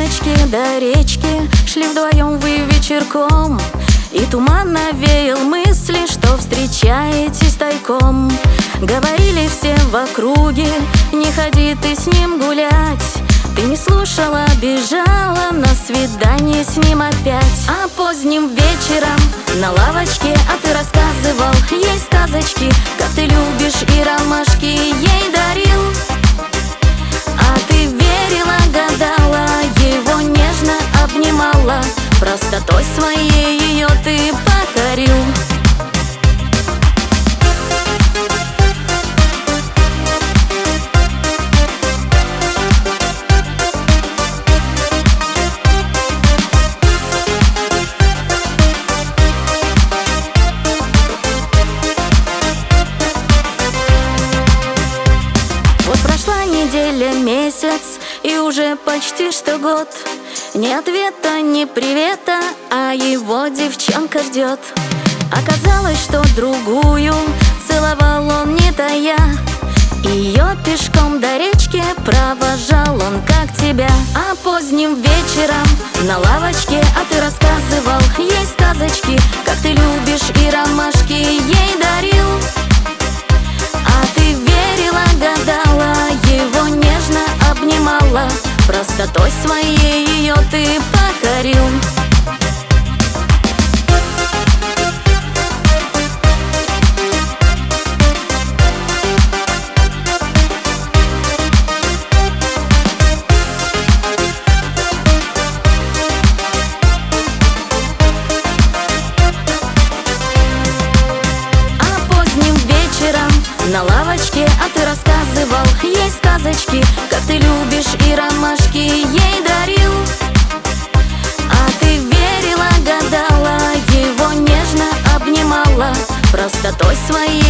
лавочке до речки шли вдвоем вы вечерком, и туман навеял мысли, что встречаетесь тайком. Говорили все в округе: не ходи ты с ним гулять. Ты не слушала, бежала на свидание с ним опять. А поздним вечером на лавочке, а ты рассказывал ей сказочки, как ты любишь, и ромашки ей дарил. А ты верила, гадала, его нежно обнимала, простотой своей ее ты покорил. Вот прошла неделя, месяц, и уже почти что год. Ни ответа, ни привета, а его девчонка ждет. Оказалось, что другую целовал он не тая, ее пешком до речки провожал он, как тебя. А поздним вечером на лавочке, а ты рассказывал ей сказочки, как ты любишь, и ромашки ей дарил. А ты верила, гадала, его нежно обнимала, простотой своей ее ты покорил. На лавочке, а ты рассказывал ей сказочки, как ты любишь, и ромашки ей дарил. А ты верила, гадала, его нежно обнимала, простотой своей